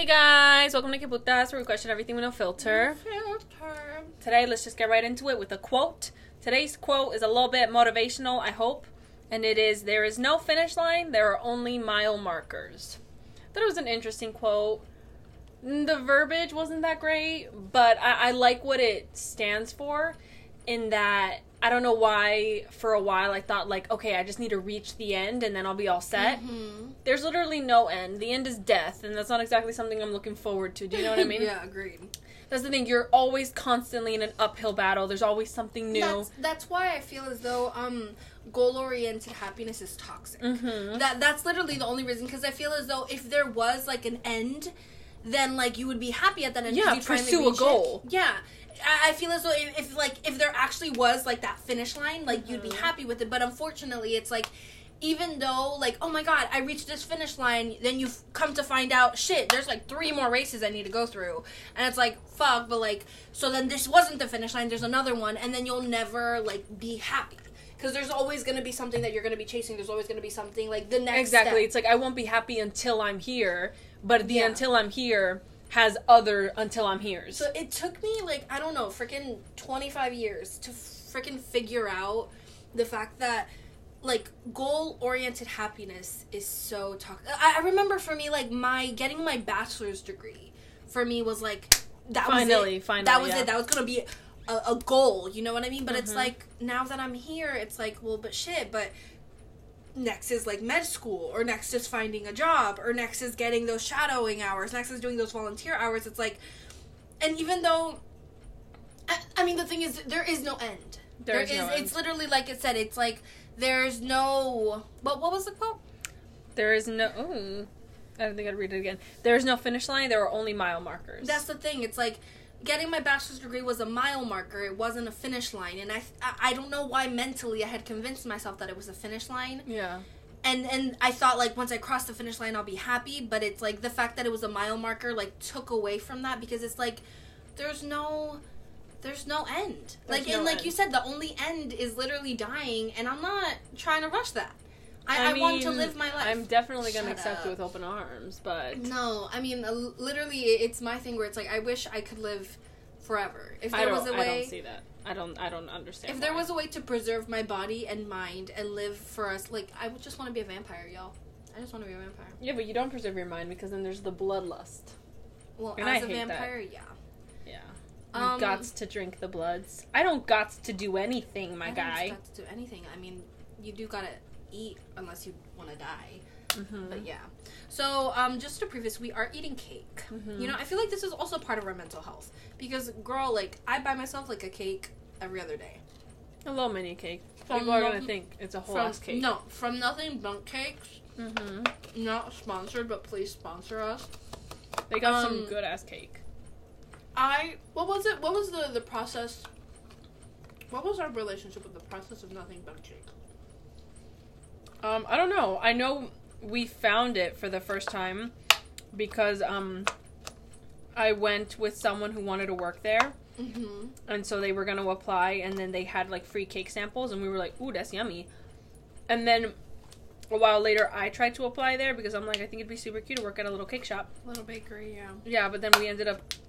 Hey guys, welcome to Kiputas, where we question everything with no filter. Today, let's just get right into it with a quote. Today's quote is a little bit motivational, I hope. And it is, there is no finish line, there are only mile markers. I thought it was an interesting quote. The verbiage wasn't that great, but I like what it stands for in that I don't know why for a while I thought like, okay, I just need to reach the end and then I'll be all set. Mm-hmm. There's literally no end. The end is death, and that's not exactly something I'm looking forward to. Do you know what I mean? Yeah, agreed. That's the thing. You're always constantly in an uphill battle. There's always something new. That's why I feel as though goal-oriented happiness is toxic. Mm-hmm. That's literally the only reason, because I feel as though if there was like an end, then like you would be happy at that end. Yeah, pursue a goal. Yeah. I feel as though if there actually was like that finish line, like you'd be happy with it. But unfortunately, it's like, even though like, oh my god, I reached this finish line, then you've come to find out, shit, there's like 3 more races I need to go through, and it's like, fuck. But like, so then this wasn't the finish line, there's another one, and then you'll never like be happy, because there's always going to be something that you're going to be chasing. There's always going to be something like the next exactly step. It's like I won't be happy until I'm here, but the until I'm here has other until I'm here's. So it took me, like, I don't know, freaking 25 years to freaking figure out the fact that, like, goal-oriented happiness is so toxic. I remember for me, like, getting my bachelor's degree, for me, was, like, that was it. Finally, that was yeah. it. That was gonna be a goal, you know what I mean? But it's, like, now that I'm here, it's, like, well, but shit, but next is like med school, or next is finding a job, or next is getting those shadowing hours, next is doing those volunteer hours. It's like, and even though I mean, the thing is, there is no end. There is no end. It's literally like it said, it's like there's no, but what was the quote? There is no, I don't think I'd read it again. There is no finish line, there are only mile markers. That's the thing. It's like, getting my bachelor's degree was a mile marker. It wasn't a finish line. And I don't know why mentally I had convinced myself that it was a finish line. Yeah. And I thought, like, once I cross the finish line, I'll be happy. But it's, like, the fact that it was a mile marker, like, took away from that. Because it's, like, there's no end. Like, and like you said, the only end is literally dying. And I'm not trying to rush that. I want to live my life. I'm definitely going to accept it with open arms, but... No, I mean, literally, it's my thing where it's like, I wish I could live forever. If there was a way... I don't see that. I don't understand If there was a way to preserve my body and mind and live for us, like, I would just want to be a vampire, y'all. I just want to be a vampire. Yeah, but you don't preserve your mind, because then there's the bloodlust. Well, and as a vampire, yeah. Yeah. You gots to drink the bloods. I don't gots to do anything, my guy. I don't got to do anything. I mean, you do gotta eat unless you want to die. Mm-hmm. But yeah. So, just to preface, we are eating cake. Mm-hmm. You know, I feel like this is also part of our mental health. Because, girl, like, I buy myself, like, a cake every other day. A little mini cake. People are going to think it's a whole ass cake. No, From Nothing Bunk Cakes. Mm-hmm. Not sponsored, but please sponsor us. They got some good ass cake. What was it? What was the process? What was our relationship with the process of Nothing Bunk Cake? I don't know. I know we found it for the first time because I went with someone who wanted to work there. Mm-hmm. And so they were going to apply, and then they had like free cake samples, and we were like, ooh, that's yummy. And then a while later, I tried to apply there because I'm like, I think it'd be super cute to work at a little cake shop. Little bakery, yeah. Yeah, but then I ended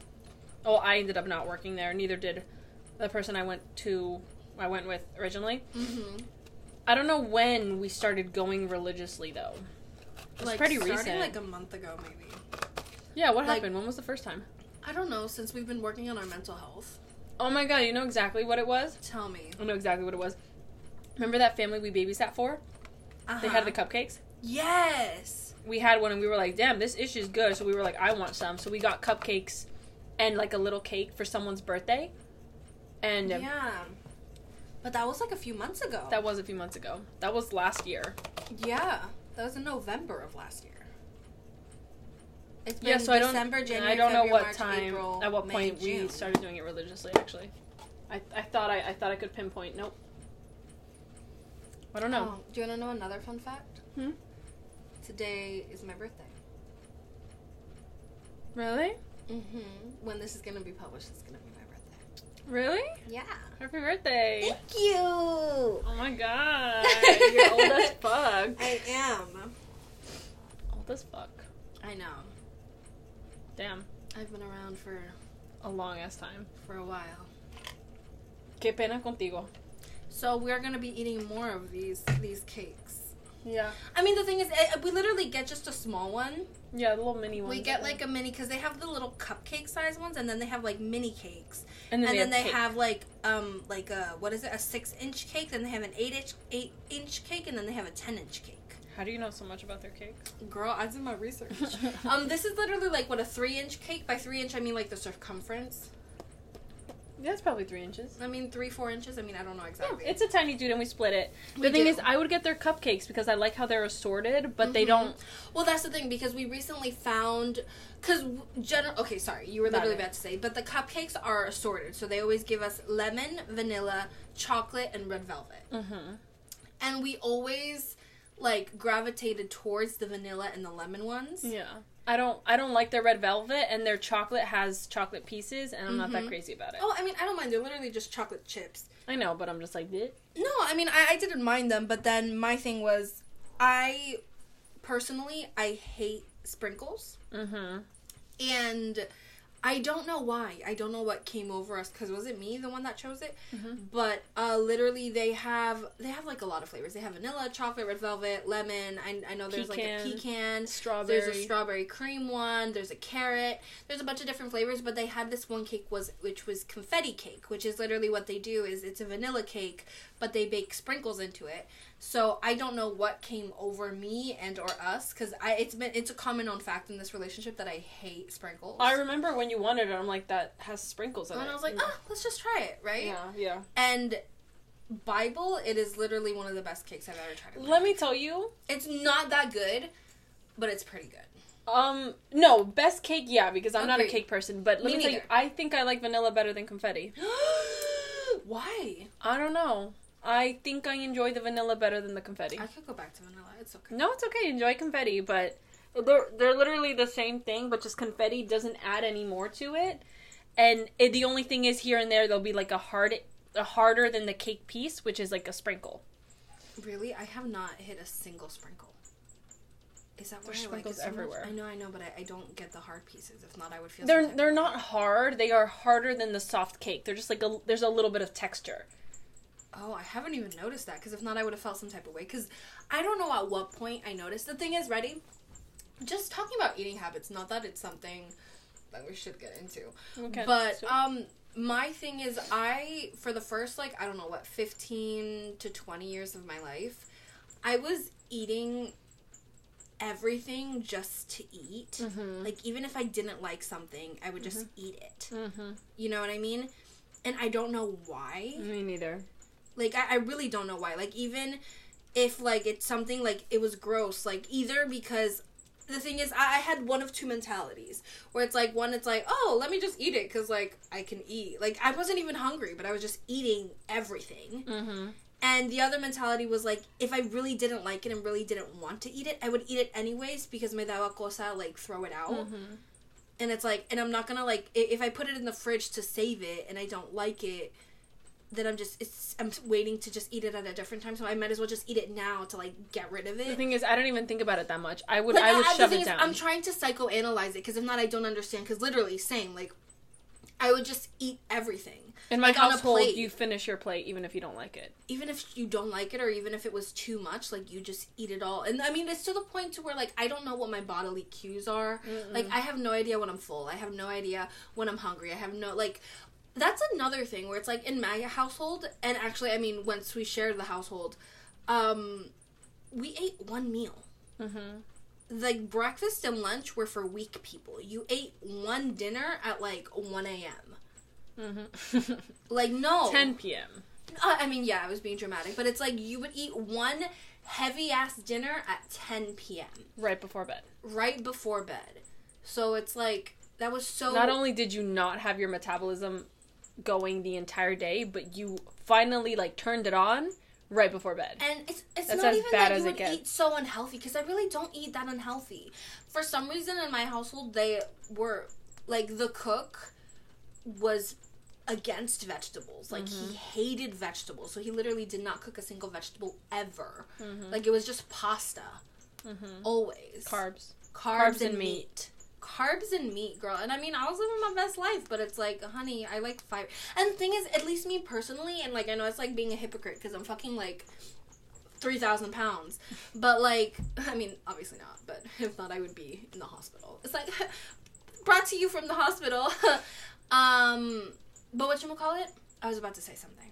up not working there. Neither did the person I went with originally. Mm-hmm. I don't know when we started going religiously, though. It's like, pretty recent. Starting like a month ago, maybe. Yeah, what happened? When was the first time? I don't know, since we've been working on our mental health. Oh my god, you know exactly what it was? Tell me. I know exactly what it was. Remember that family we babysat for? Uh-huh. They had the cupcakes? Yes! We had one, and we were like, damn, this ish is good. So we were like, I want some. So we got cupcakes and like a little cake for someone's birthday. And yeah. But that was like a few months ago. That was a few months ago. That was last year. Yeah. That was in November of last year. It's been December, January, I don't know February, what March, time, April, at what May, point June. we started doing it religiously, actually. I thought I could pinpoint. Nope. I don't know. Do you want to know another fun fact? Today is my birthday. Really? Mm-hmm. When this is going to be published, it's going to be my birthday. Really? Yeah. Happy birthday. Thank you. Oh my god. You're old as fuck. I am. Old as fuck. I know. Damn. I've been around for a long ass time. For a while. Qué pena contigo. So we're gonna be eating more of these cakes. Yeah. I mean, the thing is, we literally get just a small one. Yeah, the little mini ones. We get like a mini, because they have the little cupcake size ones, and then they have like mini cakes. And then they have like a, what is it, a 6-inch cake, then they have an 8-inch cake, and then they have a 10-inch cake. How do you know so much about their cakes? Girl, I did my research. This is literally like, what, a 3-inch cake? By 3-inch, I mean like the circumference. Yeah, it's probably 3 inches. I mean, 3-4 inches. I mean, I don't know exactly. Yeah, it's a tiny dude, and we split it. The thing is, I would get their cupcakes because I like how they're assorted, but they don't. Well, that's the thing, because we recently found, okay, sorry, you were literally about to say, but the cupcakes are assorted, so they always give us lemon, vanilla, chocolate, and red velvet. Mm-hmm. And we always like gravitated towards the vanilla and the lemon ones. Yeah. I don't like their red velvet, and their chocolate has chocolate pieces, and I'm not that crazy about it. Oh, I mean, I don't mind. They're literally just chocolate chips. I know, but I'm just like, bleh. No, I mean, I didn't mind them, but then my thing was, I hate sprinkles. Mm-hmm. And I don't know why. I don't know what came over us, because was it me, the one that chose it? Mm-hmm. But literally they have like a lot of flavors. They have vanilla, chocolate, red velvet, lemon. I know there's like a pecan, strawberry. There's a strawberry cream one. There's a carrot. There's a bunch of different flavors. But they had this one cake which was confetti cake, which is literally what they do. Is it's a vanilla cake, but they bake sprinkles into it. So I don't know what came over me and or us, because it's a common known fact in this relationship that I hate sprinkles. I remember when you wanted it, I'm like, that has sprinkles in it. And I was like, let's just try it, right? Yeah, yeah. And Bible, it is literally one of the best cakes I've ever tried. Let me tell you, it's not that good, but it's pretty good. No, best cake, yeah, because I'm not a cake person, but let me tell you, I think I like vanilla better than confetti. Why? I don't know. I think I enjoy the vanilla better than the confetti. I could go back to vanilla. It's okay. No, it's okay. Enjoy confetti, but they're literally the same thing, but just confetti doesn't add any more to it. And the only thing is, here and there, there'll be like a harder than the cake piece, which is like a sprinkle. Really? I have not hit a single sprinkle. Is that why sprinkles everywhere? I know, but I don't get the hard pieces. If not, I would feel. They're not hard. They are harder than the soft cake. They're just like there's a little bit of texture. Oh, I haven't even noticed that, because if not, I would have felt some type of way, because I don't know at what point I noticed. The thing is, ready? Just talking about eating habits, not that it's something that we should get into. Okay. But, my thing is, for the first, 15 to 20 years of my life, I was eating everything just to eat. Mm-hmm. Like, even if I didn't like something, I would just eat it. Mm-hmm. You know what I mean? And I don't know why. Me neither. Like, I really don't know why. Like, even if, it's something, it was gross. Either because... The thing is, I had one of two mentalities. Where it's, one, it's oh, let me just eat it. Because, I can eat. I wasn't even hungry. But I was just eating everything. Mm-hmm. And the other mentality was, if I really didn't like it and really didn't want to eat it, I would eat it anyways. Because me daba cosa, throw it out. Mm-hmm. And it's, and I'm not gonna, if I put it in the fridge to save it and I don't like it... That I'm waiting to just eat it at a different time, so I might as well just eat it now to, get rid of it. The thing is, I don't even think about it that much. I would shove it down. I'm trying to psychoanalyze it, because if not, I don't understand, because literally, same, I would just eat everything. In my household, you finish your plate even if you don't like it. Even if you don't like it, or even if it was too much, you just eat it all. And, I mean, it's to the point to where, I don't know what my bodily cues are. Mm-mm. I have no idea when I'm full. I have no idea when I'm hungry. I have no, That's another thing where it's in my household, and actually, I mean, once we shared the household, we ate one meal. Mm-hmm. Breakfast and lunch were for weak people. You ate one dinner at 1 a.m. Mm-hmm. No. 10 p.m. I mean, yeah, I was being dramatic, but it's you would eat one heavy ass dinner at 10 p.m. Right before bed. Right before bed. So it's that was so. Not only did you not have your metabolism going the entire day, but you finally turned it on right before bed. And it's not even that you would eat so unhealthy, because I really don't eat that unhealthy. For some reason in my household, they were the cook was against vegetables. He hated vegetables, so he literally did not cook a single vegetable ever. Mm-hmm. It was just pasta. Mm-hmm. Always carbs and meat. carbs and meat, girl. And I mean, I was living my best life, but it's like, honey, I like fiber. And the thing is, at least me personally, and like, I know it's like being a hypocrite because I'm fucking like 3,000 pounds. But like, I mean, obviously not, but if not, I would be in the hospital. It's like, brought to you from the hospital. But whatchamacallit? I was about to say something.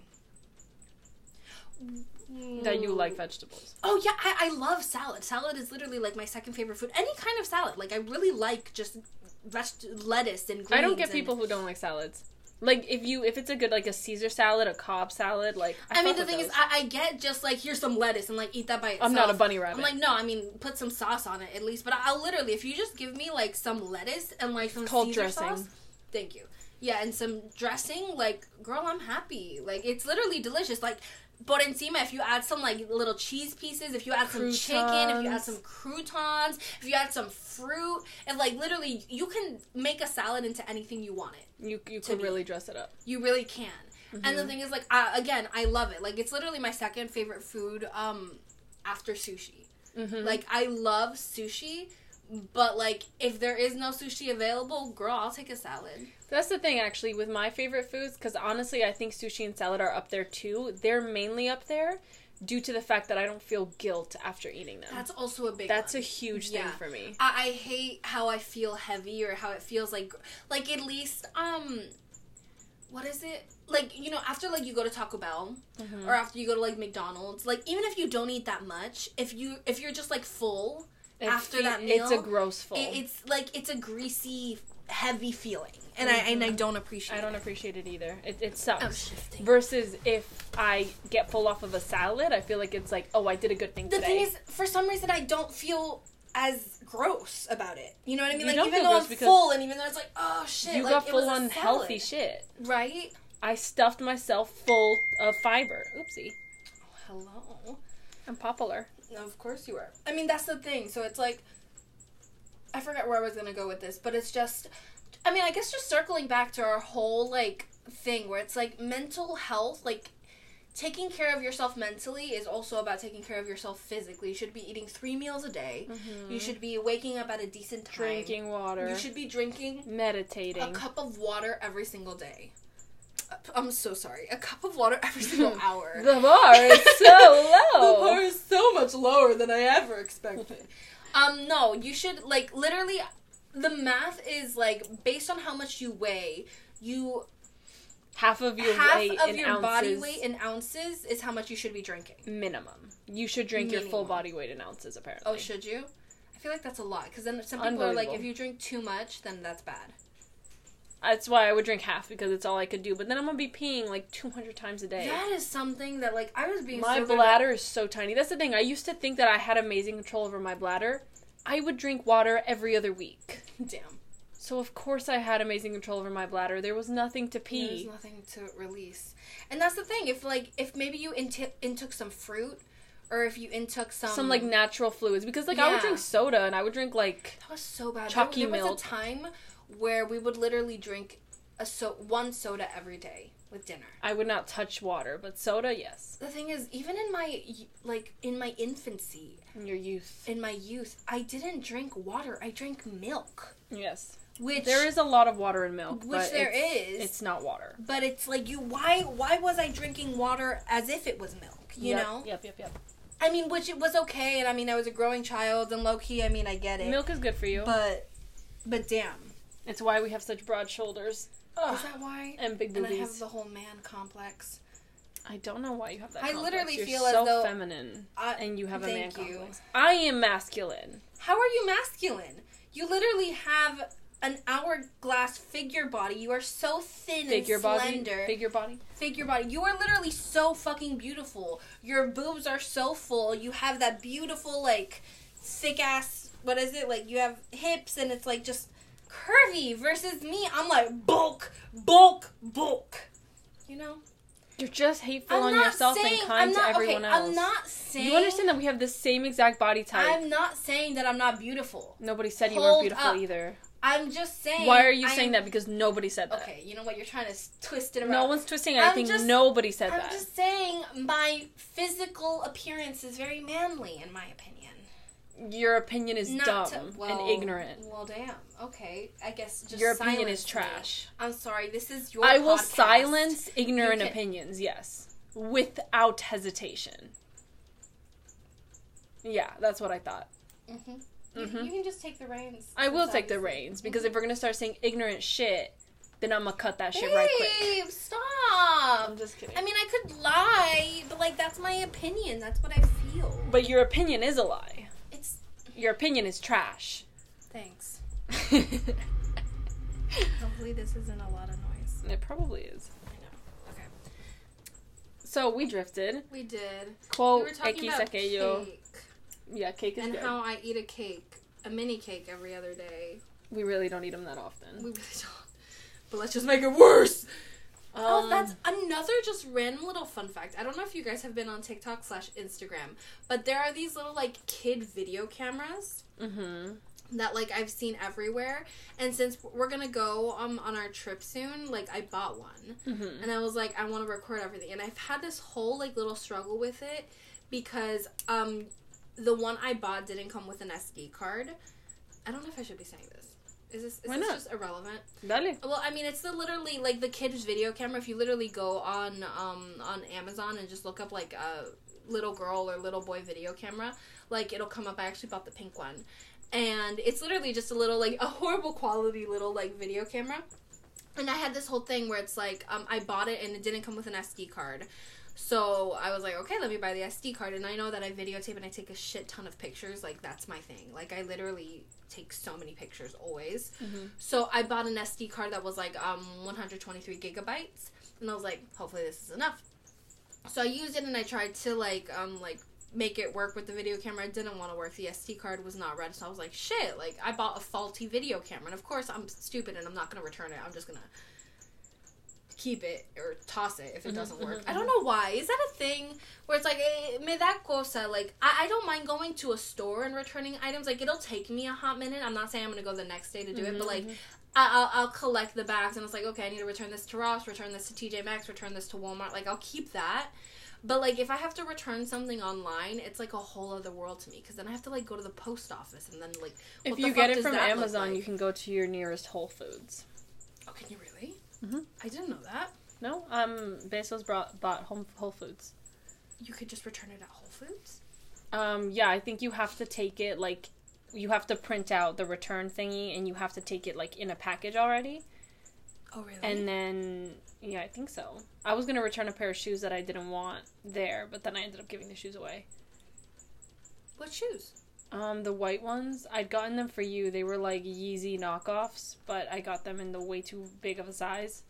That you like vegetables. Oh, yeah, I love salad. Salad is literally, like, my second favorite food. Any kind of salad. Like, I really like just lettuce and greens. I don't get people who don't like salads. Like, if it's a good, like, a Caesar salad, a Cobb salad, like, I mean, the thing is, I get just, like, here's some lettuce and, like, eat that by itself. I'm not a bunny rabbit. I'm like, no, I mean, put some sauce on it at least. But I'll literally, if you just give me, like, some lettuce and, like, some cold Caesar dressing. sauce. Thank you. Yeah, and some dressing, like, girl, I'm happy. Like, it's literally delicious. Like, por encima, if you add some, like, little cheese pieces, if you add some chicken, if you add some croutons, if you add some fruit, and, like, literally, you can make a salad into anything you want it. You could really dress it up. You really can. Mm-hmm. And the thing is, like, again, I love it. Like, it's literally my second favorite food after sushi. Mm-hmm. Like, I love sushi, but, like, if there is no sushi available, girl, I'll take a salad. That's the thing, actually, with my favorite foods, because honestly, I think sushi and salad are up there, too. They're mainly up there due to the fact that I don't feel guilt after eating them. That's also a big That's one. A huge thing for me. I hate how I feel heavy or how it feels like at least, what is it? Like, you know, after, like, you go to Taco Bell, mm-hmm. or after you go to, like, McDonald's, like, even if you don't eat that much, if you're just, like, full after that meal. It's a gross full. It's, like, it's a greasy, heavy feeling. And I don't appreciate it. I don't appreciate it either. It sucks. I'm shifting. Versus if I get full off of a salad, I feel like it's like, oh, I did a good thing today. The thing is, for some reason, I don't feel as gross about it. You know what I mean? You like, even though I'm full and even though it's like, oh, shit. You like, got full on healthy shit. Right? I stuffed myself full of fiber. Oopsie. Oh, hello. I'm popular. No, of course you are. I mean, that's the thing. So it's like, I forgot where I was going to go with this, but it's just, I mean, I guess just circling back to our whole, like, thing where it's, like, mental health, like, taking care of yourself mentally is also about taking care of yourself physically. You should be eating 3 meals a day. Mm-hmm. You should be waking up at a decent time. Drinking water. You should be drinking. Meditating. A cup of water every single day. I'm so sorry. A cup of water every single hour. The bar is so low. The bar is so much lower than I ever expected. No, you should, like, literally, the math is, like, based on how much you weigh, half of your body weight in ounces is how much you should be drinking. Minimum. You should drink your full body weight in ounces, apparently. Oh, should you? I feel like that's a lot, because then some people are like, if you drink too much, then that's bad. That's why I would drink half, because it's all I could do. But then I'm going to be peeing, like, 200 times a day. That is something that, like, I was being My bladder is so tiny. That's the thing. I used to think that I had amazing control over my bladder. I would drink water every other week. Damn. So, of course, I had amazing control over my bladder. There was nothing to pee. There was nothing to release. And that's the thing. If maybe you intook some fruit, or if you intook some, like, natural fluids. Because, like, I would drink soda, and I would drink, like, that was so bad. Chalky milk. There was a time where we would literally drink one soda every day with dinner. I would not touch water, but soda, yes. The thing is, even in my infancy, in your youth, I didn't drink water. I drank milk. Yes. Which there is a lot of water in milk, it's not water. But it's like, why was I drinking water as if it was milk, you know? Yep. I mean, which it was okay, and I mean, I was a growing child, and low-key, I mean, I get it. Milk is good for you. But damn. It's why we have such broad shoulders. Ugh. Is that why? And big boobies. And I have the whole man complex. I don't know why you have that complex. I literally feel as though... You're so feminine, and you have a man complex. You. I am masculine. How are you masculine? You literally have an hourglass figure body. You are so thin and slender. Figure body. You are literally so fucking beautiful. Your boobs are so full. You have that beautiful, like, thick-ass... What is it? Like, you have hips, and it's, like, just... curvy versus me. I'm like bulk. You know? You're just hateful on yourself and kind to everyone else. I'm not saying... You understand that we have the same exact body type. I'm not saying that I'm not beautiful. Nobody said you weren't beautiful either. I'm just saying... Why are you saying that? Because nobody said that. Okay, you know what? You're trying to twist it around. No one's twisting anything. Nobody said that. I'm just saying my physical appearance is very manly, in my opinion. Your opinion is dumb and ignorant. Well, damn. Okay. I guess just your opinion is trash. I'm sorry. This is your I will podcast. silence ignorant opinions, yes. Without hesitation. Yeah, that's what I thought. Mm-hmm. You can just take the reins. I will take the reins, because if we're going to start saying ignorant shit, then I'm going to cut that shit right quick. Stop! I'm just kidding. I mean, I could lie, but, like, that's my opinion. That's what I feel. But your opinion is a lie. It's... Your opinion is trash. Thanks. Hopefully this isn't a lot of noise. It probably is. I know. Okay. So, we drifted. We did. Quote, we were talking about cake. Yeah, cake is and good. And how I eat a mini cake every other day. We really don't eat them that often. We really don't. But let's just make it worse. That's another just random little fun fact. I don't know if you guys have been on TikTok /Instagram, but there are these little, like, kid video cameras that, like, I've seen everywhere. And since we're gonna go on our trip soon, like, I bought one. And I was like, I want to record everything. And I've had this whole, like, little struggle with it because the one I bought didn't come with an SD card. I don't know if I should be saying this. Is this just irrelevant? Dale. Well, I mean, it's literally, like, the kid's video camera. If you literally go on Amazon and just look up, like, a little girl or little boy video camera, like, it'll come up. I actually bought the pink one. And it's literally just a little, like, a horrible quality little, like, video camera. And I had this whole thing where it's, like, I bought it and it didn't come with an SD card. So I was like, okay, let me buy the SD card. And I know that I videotape and I take a shit ton of pictures. Like, that's my thing. Like, I literally take so many pictures always. So I bought an SD card that was, like, 123 gigabytes. And I was like, hopefully this is enough. So I used it and I tried to, like, make it work with the video camera. It didn't want to work. The SD card was not read. So I was like, shit. Like, I bought a faulty video camera. And, of course, I'm stupid and I'm not going to return it. I'm just going to keep it or toss it if it doesn't work. I don't know why. Is that a thing where it's like, me da cosa? Like, I don't mind going to a store and returning items. Like, it'll take me a hot minute. I'm not saying I'm going to go the next day to do it, but, like, I'll collect the bags and it's like, okay, I need to return this to Ross, return this to TJ Maxx, return this to Walmart. Like, I'll keep that. But, like, if I have to return something online, it's, like, a whole other world to me. Because then I have to, like, go to the post office and then, like, if you get it from Amazon, you can go to your nearest Whole Foods. Oh, can you really? I didn't know that. No, Bezos bought Whole Foods. You could just return it at Whole Foods? Yeah, I think you have to take it, like, you have to print out the return thingy, and you have to take it, like, in a package already. Oh, really? And then, yeah, I think so. I was gonna return a pair of shoes that I didn't want there, but then I ended up giving the shoes away. What shoes? The white ones. I'd gotten them for you. They were, like, Yeezy knockoffs, but I got them in the way too big of a size.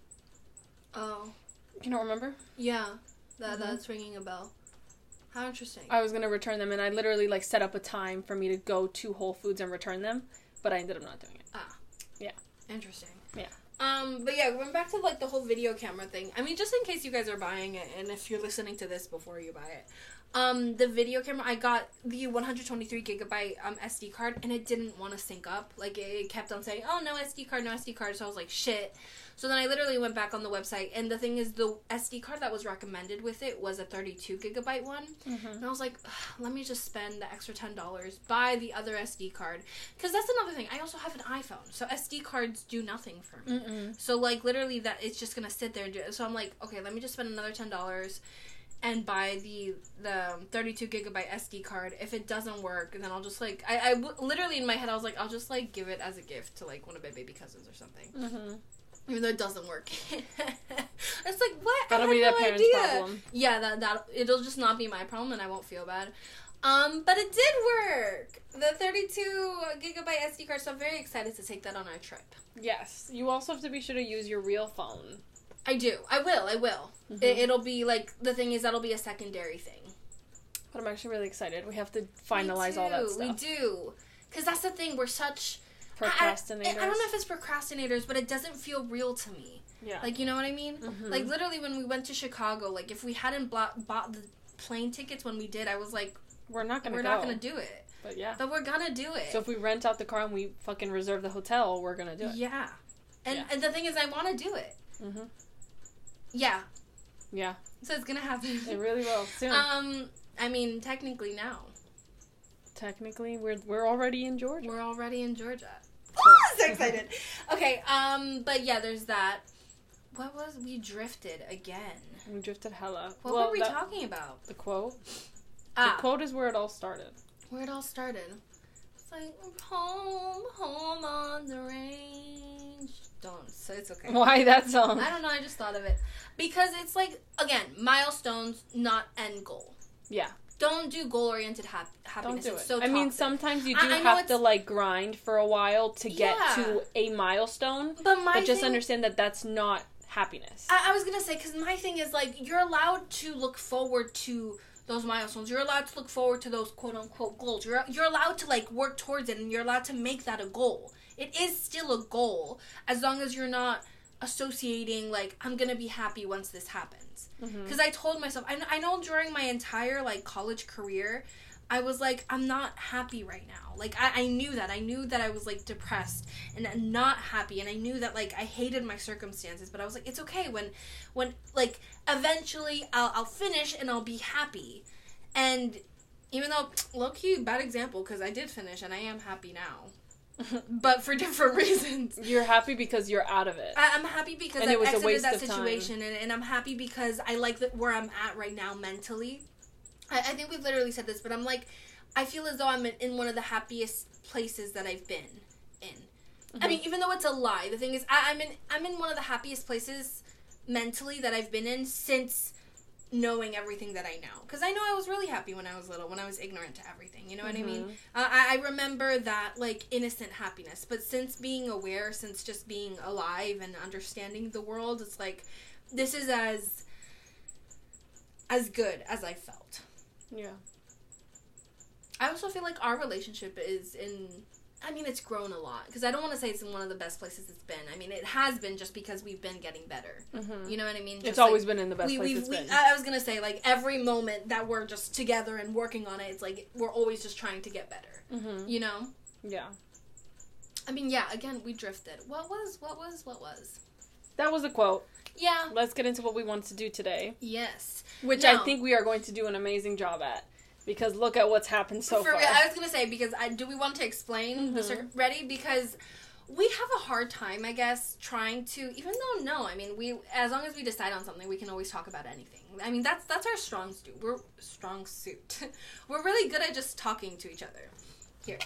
Oh. You don't remember? Yeah. That's ringing a bell. How interesting. I was gonna return them, and I literally, like, set up a time for me to go to Whole Foods and return them, but I ended up not doing it. Ah. Yeah. Interesting. Yeah. But yeah, going back to, like, the whole video camera thing. I mean, just in case you guys are buying it, and if you're listening to this before you buy it. The video camera, I got the 123 gigabyte SD card, and it didn't want to sync up. Like, it kept on saying, oh, no SD card, no SD card. So I was like, shit. So then I literally went back on the website, and the thing is, the SD card that was recommended with it was a 32 gigabyte one. And I was like, let me just spend the extra $10, buy the other SD card. Because that's another thing. I also have an iPhone, so SD cards do nothing for me. So, like, literally, that it's just going to sit there and do it. So I'm like, okay, let me just spend another $10 and buy the 32 gigabyte SD card. If it doesn't work, then I'll just, like, literally in my head, I was like, I'll just, like, give it as a gift to, like, one of my baby cousins or something. Even though it doesn't work. It's like, what? That'll be that parent's problem. Yeah, that it'll just not be my problem and I won't feel bad. But it did work. The 32 gigabyte SD card, so I'm very excited to take that on our trip. Yes. You also have to be sure to use your real phone. I do. I will. It'll be, like, the thing is, that'll be a secondary thing. But I'm actually really excited. We have to finalize all that stuff. We do. Because that's the thing, we're such... procrastinators. I don't know if it's procrastinators, but it doesn't feel real to me. Yeah. Like, you know what I mean? Like, literally, when we went to Chicago, like, if we hadn't bought the plane tickets when we did, I was like... We're not gonna do it. But yeah. But we're gonna do it. So if we rent out the car and we fucking reserve the hotel, we're gonna do it. Yeah. And the thing is, I want to do it. Yeah. Yeah. So it's gonna happen. It really will, soon. I mean, technically now. Technically, we're already in Georgia. We're already in Georgia. Oh, so excited. Okay, but yeah, there's that. What was... We drifted again. We drifted hella. What were we talking about? The quote. The quote is where it all started. Where it all started. It's like, home on the range. Don't. So it's okay. Why that song? I don't know. I just thought of it. Because it's like, again, milestones, not end goal. Yeah. Don't do goal-oriented happiness. Don't do it. It's so I mean, toxic. sometimes you do have to, like, grind for a while to get to a milestone. But just understand that that's not happiness. I was going to say, because my thing is, like, you're allowed to look forward to those milestones. You're allowed to look forward to those quote-unquote goals. You're allowed to, like, work towards it, and you're allowed to make that a goal. It is still a goal, as long as you're not associating, like, I'm going to be happy once this happens. Because I told myself, I know during my entire, like, college career, I was like, I'm not happy right now. Like, I knew that. I knew that I was, like, depressed and not happy. And I knew that, like, I hated my circumstances. But I was like, it's okay. When like, eventually I'll finish and I'll be happy. And even though, low-key, bad example, because I did finish and I am happy now. But for different reasons. You're happy because you're out of it. I'm happy because I exited that situation. And I'm happy because I like where I'm at right now mentally. I think we've literally said this, but I'm like, I feel as though I'm in one of the happiest places that I've been in. I mean, even though it's a lie, the thing is, I'm in one of the happiest places mentally that I've been in since knowing everything that I know. Because I know I was really happy when I was little, when I was ignorant to everything, you know what I mean? I remember that, like, innocent happiness. But since being aware, since just being alive and understanding the world, it's like, this is as good as I felt. Yeah. I also feel like our relationship is it's grown a lot. Because I don't want to say it's in one of the best places it's been. I mean, it has been just because we've been getting better. You know what I mean? Just it's always been in the best place it's been. I was going to say, like, every moment that we're just together and working on it, it's like, we're always just trying to get better. You know? Yeah. I mean, yeah, again, we drifted. What was? That was a quote. Yeah. Let's get into what we want to do today. Yes. Which I think we are going to do an amazing job at. Because look at what's happened so far. I was going to say, because do we want to explain ready? Because we have a hard time, I guess, trying to, even though, no, I mean, as long as we decide on something, we can always talk about anything. I mean, that's our strong suit. We're really good at just talking to each other. Here.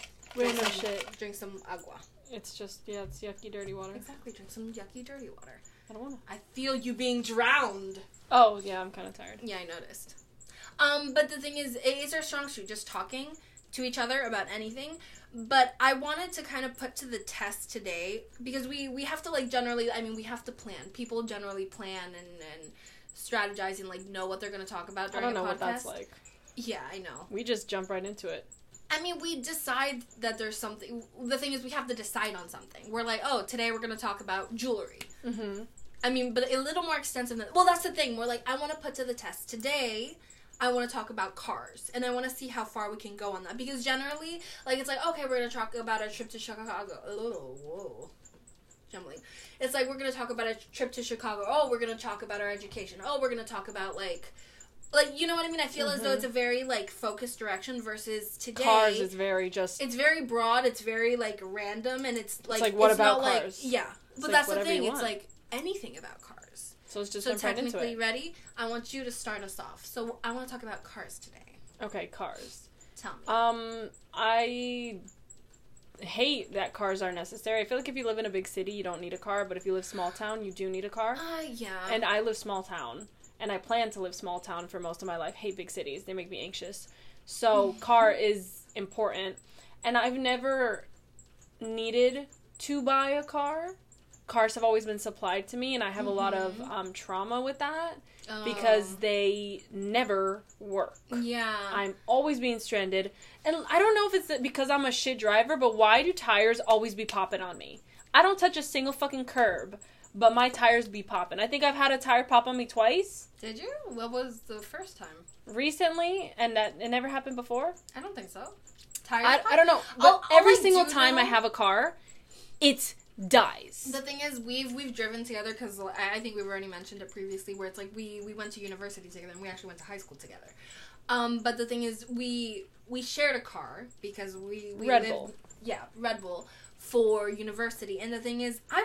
Drink some agua. It's just, it's yucky, dirty water. Exactly, drink some yucky, dirty water. I don't want to. I feel you being drowned. Oh, yeah, I'm kind of tired. Yeah, I noticed. But the thing is, it is our strong suit, just talking to each other about anything. But I wanted to kind of put to the test today, because we have to, like, generally, I mean, we have to plan. People generally plan and strategize and, like, know what they're going to talk about during a podcast. I don't know what that's like. Yeah, I know. We just jump right into it. I mean, we decide that there's something. The thing is, we have to decide on something. We're like, oh, today we're going to talk about jewelry. I mean, but a little more extensive than... Well, that's the thing. We're like, I want to put to the test. Today, I want to talk about cars. And I want to see how far we can go on that. Because generally, like, it's like, okay, we're going to talk about a trip to Chicago. Oh, whoa. Jumbling. It's like, we're going to talk about a trip to Chicago. Oh, we're going to talk about our education. Oh, we're going to talk about, like, you know what I mean? I feel as though it's a very, like, focused direction versus today. Cars is very just... It's very broad. It's very, like, random. And it's, like... It's like, what about cars? Like, yeah. But that's the thing. It's, like, anything about cars. So let's just jump right into it. Technically ready? I want you to start us off. So I want to talk about cars today. Okay, cars. Tell me. I hate that cars are necessary. I feel like if you live in a big city, you don't need a car. But if you live small town, you do need a car. Yeah. And I live small town. And I plan to live small town for most of my life. Hate big cities. They make me anxious. So car is important. And I've never needed to buy a car. Cars have always been supplied to me. And I have a lot of trauma with that. Because they never work. Yeah. I'm always being stranded. And I don't know if it's because I'm a shit driver, but why do tires always be popping on me? I don't touch a single fucking curb. But my tires be popping. I think I've had a tire pop on me twice. Did you? What was the first time? Recently, and that it never happened before. I don't think so. Tires? I don't know. But every single time I have a car, it's dies. The thing is, we've driven together because I think we've already mentioned it previously, where it's like we went to university together and we actually went to high school together. But the thing is, we shared a car because we Red Bull. Yeah, Red Bull for university. And the thing is, I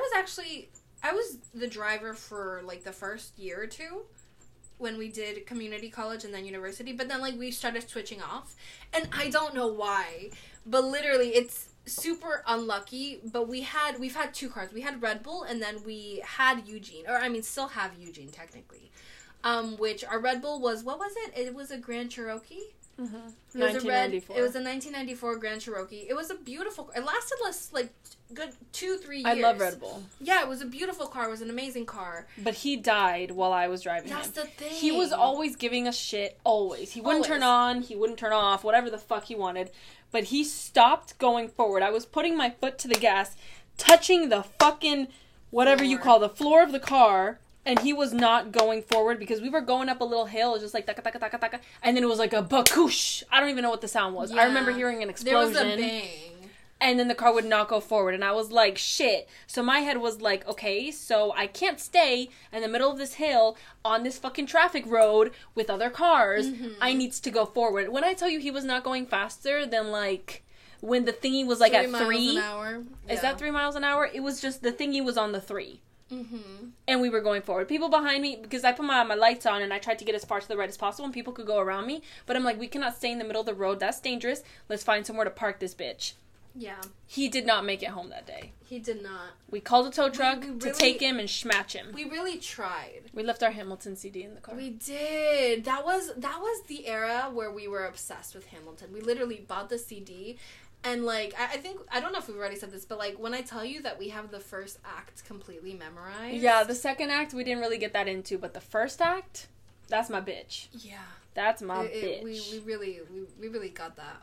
was the driver for like the first year or two when we did community college and then university, but then like we started switching off, and I don't know why, but literally it's super unlucky. But we've had 2 cars. We had Red Bull, and then we had Eugene, or I mean still have Eugene technically, which our Red Bull was, what was it? It was a Grand Cherokee. Mm-hmm. 1994. It was a 1994 Grand Cherokee. It was a beautiful. It lasted like good 2-3 years. I love Red Bull. Yeah, it was a beautiful car. It was an amazing car. But he died while I was driving him. That's the thing. He was always giving us shit. Always. He wouldn't turn on. He wouldn't turn off. Whatever the fuck he wanted. But he stopped going forward. I was putting my foot to the gas, touching the fucking whatever you call the floor of the car. And he was not going forward because we were going up a little hill. It was just like taka taka taka taka. And then it was like a bakoosh. I don't even know what the sound was. Yeah. I remember hearing an explosion. There was a bang. And then the car would not go forward. And I was like, shit. So my head was like, okay, so I can't stay in the middle of this hill on this fucking traffic road with other cars. Mm-hmm. I needs to go forward. When I tell you he was not going faster than like when the thingy was like at 3 miles an hour. Yeah. Is that 3 miles an hour? It was just the thingy was on the 3. Mm-hmm. And we were going forward. People behind me, because I put my lights on and I tried to get as far to the right as possible and people could go around me. But I'm like, we cannot stay in the middle of the road. That's dangerous. Let's find somewhere to park this bitch. Yeah. He did not make it home that day. He did not. We called a tow truck to take him and smash him. We really tried. We left our Hamilton CD in the car. We did. That was the era where we were obsessed with Hamilton. We literally bought the CD. And, like, I think, I don't know if we've already said this, but, like, when I tell you that we have the first act completely memorized. Yeah, the second act, we didn't really get that into, but the first act, that's my bitch. Yeah. That's my bitch. We really got that.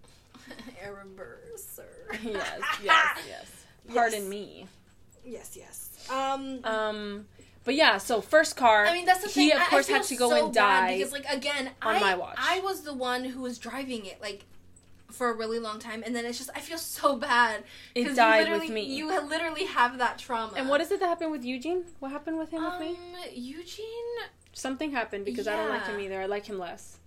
Aaron Burr, sir. Yes. Pardon me. Yes. But yeah, so first car. I mean, that's the thing. He, of course, had to go and die. Because, like, again, on my watch. I was the one who was driving it, like, for a really long time, and then it's just, I feel so bad. It died with me. You literally have that trauma. And what is it that happened with Eugene? What happened with him with me? Eugene? Something happened because I don't like him either. I like him less.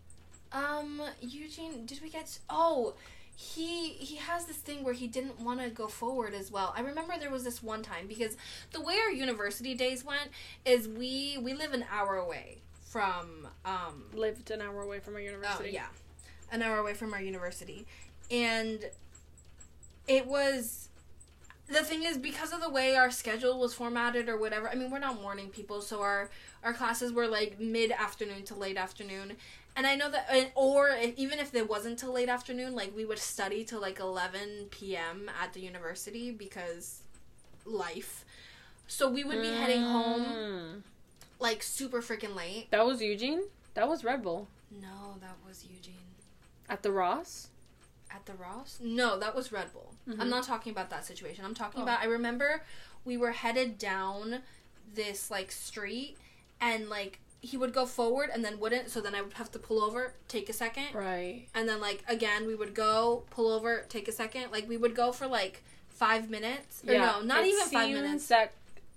Eugene, did we get... Oh, he has this thing where he didn't want to go forward as well. I remember there was this one time, because the way our university days went is we live an hour away from... Lived an hour away from our university. Oh, yeah. An hour away from our university. And it was... The thing is, because of the way our schedule was formatted or whatever, I mean, we're not morning people, so our classes were, like, mid-afternoon to late afternoon. And I know that, even if it wasn't till late afternoon, like, we would study till, like, 11 p.m. at the university because life. So we would be heading home, like, super freaking late. That was Eugene? That was Red Bull. No, that was Eugene. At the Ross? At the Ross? No, that was Red Bull. Mm-hmm. I'm not talking about that situation. I'm talking about, I remember we were headed down this, like, street, and, like, he would go forward and then wouldn't, so then I would have to pull over, take a second. Right. And then, like, again, we would go, pull over, take a second. Like, we would go for, like, 5 minutes. Or no, not even 5 minutes. That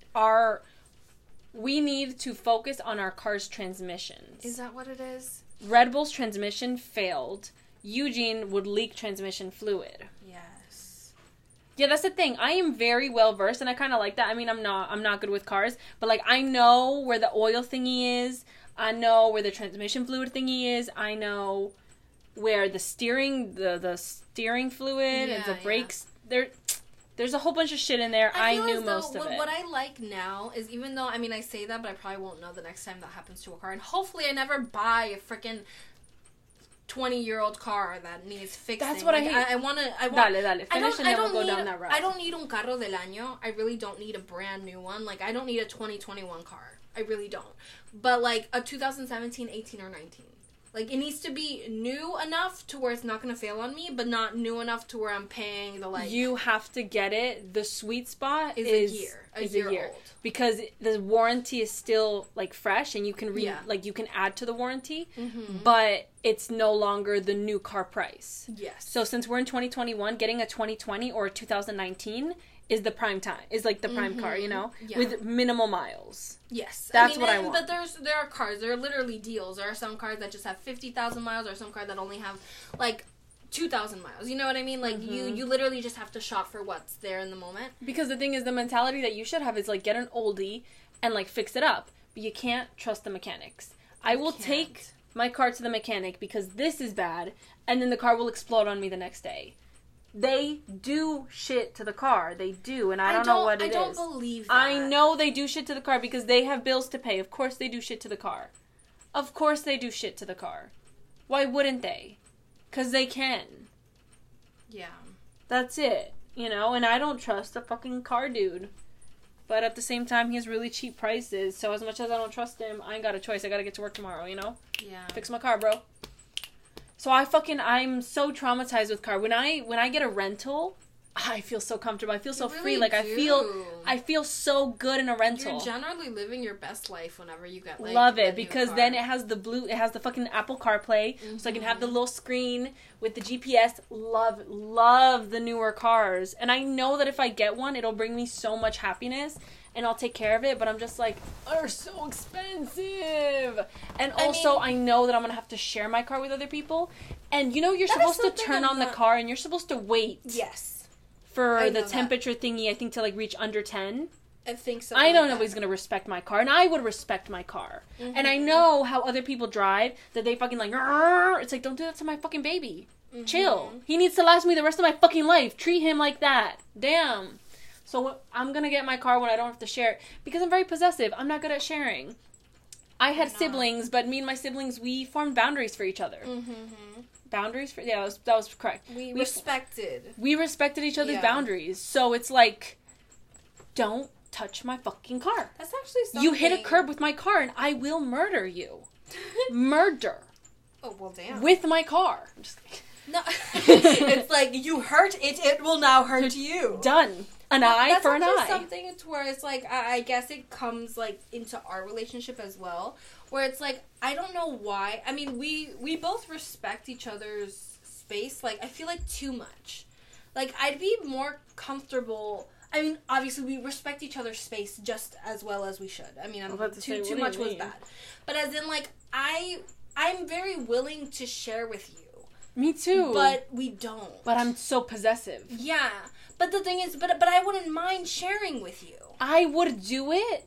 we need to focus on our car's transmissions. Is that what it is? Red Bull's transmission failed. Eugene would leak transmission fluid. Yes. Yeah, that's the thing. I am very well versed, and I kind of like that. I mean, I'm not good with cars, but like I know where the oil thingy is. I know where the transmission fluid thingy is. I know where the steering, the steering fluid and the brakes. There's a whole bunch of shit in there. I knew most of it. What I like now is, even though, I mean, I say that, but I probably won't know the next time that happens to a car. And hopefully I never buy a freaking 20-year-old car that needs fixing. That's what I hate. I want. Dale. Finish and then we'll go down that route. I don't need un carro del año. I really don't need a brand new one. Like, I don't need a 2021 car. I really don't. But, like, a 2017, 18, or 19. Like, it needs to be new enough to where it's not going to fail on me, but not new enough to where I'm paying the, like... You have to get it. The sweet spot is a year old. Because the warranty is still, like, fresh, and you can you can add to the warranty, but it's no longer the new car price. Yes. So since we're in 2021, getting a 2020 or a 2019 is the prime time, is like the prime car, you know? Yeah. With minimal miles. Yes. That's what I want. But there are cars, there are literally deals. There are some cars that just have 50,000 miles, or some cars that only have, like, 2,000 miles. You know what I mean? Like, you literally just have to shop for what's there in the moment. Because the thing is, the mentality that you should have is, like, get an oldie and, like, fix it up. But you can't trust the mechanics. I will take my car to the mechanic because this is bad, and then the car will explode on me the next day. They do shit to the car. They do, and I don't know what it is. I don't believe that. I know they do shit to the car because they have bills to pay. Of course they do shit to the car. Of course they do shit to the car. Why wouldn't they? Because they can. Yeah. That's it. You know, and I don't trust a fucking car dude. But at the same time, he has really cheap prices. So as much as I don't trust him, I ain't got a choice. I gotta get to work tomorrow, you know? Yeah. Fix my car, bro. So I'm so traumatized with car. When I get a rental, I feel so comfortable. I feel so free. Like, I feel so good in a rental. You're generally living your best life whenever you get, like, love it, because then it has the fucking Apple CarPlay, so I can have the little screen with the GPS. Love the newer cars. And I know that if I get one, it'll bring me so much happiness, and I'll take care of it, but I'm just like, they're so expensive. And also, I know that I'm going to have to share my car with other people. And, you know, you're supposed to turn on the car, and you're supposed to wait. Yes. For the temperature thingy, I think, to, like, reach under 10. I think so. I don't know if he's going to respect my car, and I would respect my car. And I know how other people drive, that they fucking, like, it's like, don't do that to my fucking baby. Chill. He needs to last me the rest of my fucking life. Treat him like that. Damn. So I'm going to get my car when I don't have to share it. Because I'm very possessive. I'm not good at sharing. I had siblings, but me and my siblings, we formed boundaries for each other. Boundaries for... Yeah, that was correct. We respected each other's boundaries. So it's like, don't touch my fucking car. That's actually something... You hit a curb with my car and I will murder you. Murder. Oh, well, damn. With my car. I'm just kidding. No. It's like, you hurt it, it will now hurt you. Done. An eye for an eye. That's something to where it's like, I guess it comes, like, into our relationship as well, where it's like, I don't know why. I mean, we both respect each other's space, like, I feel like too much. Like, I'd be more comfortable... I mean, obviously, we respect each other's space just as well as we should. I mean, too much was bad. But as in, like, I'm very willing to share with you. Me too. But we don't. But I'm so possessive. Yeah. But the thing is, but I wouldn't mind sharing with you. I would do it.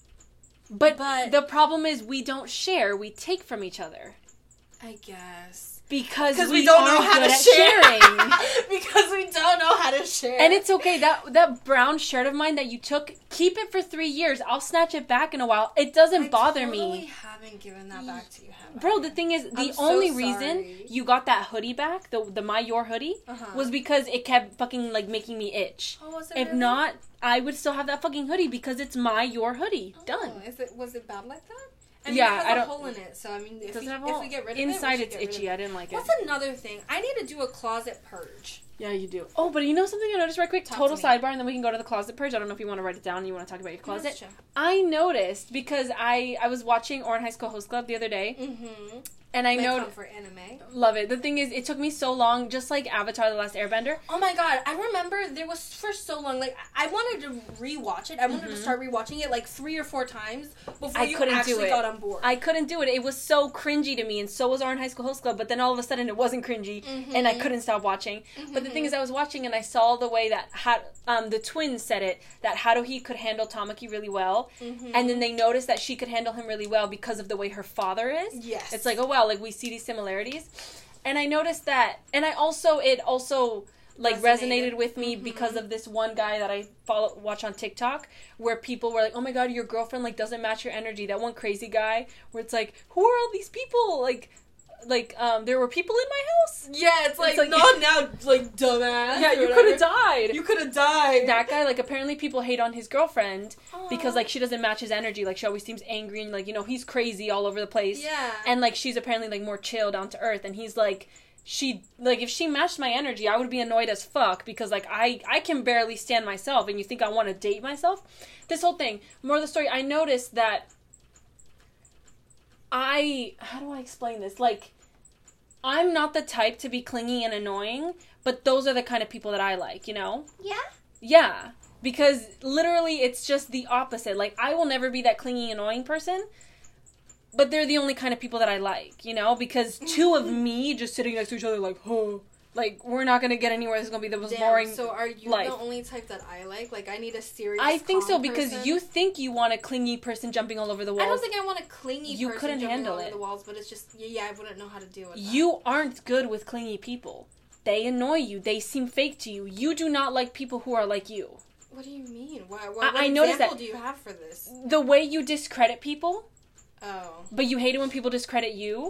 But the problem is we don't share. We take from each other. I guess. Because we don't know how to share. Because we don't know how to share. And it's okay. That brown shirt of mine that you took, keep it for 3 years. I'll snatch it back in a while. It doesn't bother me. I totally haven't given that back to you, have I? Bro, the thing is, the only reason you got that hoodie back, the My Your hoodie, was because it kept fucking, like, making me itch. Oh, was it If really? not, I would still have that fucking hoodie because it's My Your hoodie. Done. Was it bad like that? I mean, yeah, it has a hole in it, so I mean, if we get rid of it, inside it's itchy. I didn't like it. That's another thing. I need to do a closet purge. Yeah, you do. Oh, but you know something I noticed right quick? Total sidebar, and then we can go to the closet purge. I don't know if you want to write it down and you want to talk about your closet. Sure. I noticed, because I was watching Oran High School Host Club the other day, and I know for anime. Love it. The thing is, it took me so long, just like Avatar: The Last Airbender. Oh my god, I remember there was for so long, like, I wanted to rewatch it. I wanted to start rewatching it like 3 or 4 times before you actually got on board. I couldn't do it. It was so cringy to me, and so was Oran High School Host Club, but then all of a sudden it wasn't cringy, and I couldn't stop watching. But the thing is, I was watching and I saw the way that the twins said it, that Haruhi could handle Tamaki really well, and then they noticed that she could handle him really well because of the way her father is. Yes. It's like, oh wow, like, we see these similarities. And I noticed that, and it also like resonated with me because of this one guy that I watch on TikTok, where people were like, oh my god, your girlfriend, like, doesn't match your energy. That one crazy guy where it's like, who are all these people? Like there were people in my house. Yeah, it's like not now, like, dumbass. Yeah, you could have died. You could have died. That guy, like, apparently people hate on his girlfriend because, like, she doesn't match his energy. Like, she always seems angry and, like, you know, he's crazy all over the place. Yeah. And, like, she's apparently, like, more chill, down to earth. And he's like, if she matched my energy, I would be annoyed as fuck because, like, I can barely stand myself, and you think I want to date myself? This whole thing. More of the story, I noticed that how do I explain this? Like, I'm not the type to be clingy and annoying, but those are the kind of people that I like, you know? Yeah? Yeah. Because literally it's just the opposite. Like, I will never be that clingy, annoying person. But they're the only kind of people that I like, you know? Because two of me just sitting next to each other like, huh. Like, we're not going to get anywhere. This is going to be the most boring So are you life. the only type that I like? Like, I need a serious, I think so, because person. you think you want a clingy person jumping all over the walls. I don't think I want a clingy you person couldn't jumping handle all over it. the walls, but it's just, I wouldn't know how to deal with that. You aren't good with clingy people. They annoy you. They seem fake to you. You do not like people who are like you. What do you mean? What I noticed example that. do you have for this? The way you discredit people, Oh. but you hate it when people discredit you.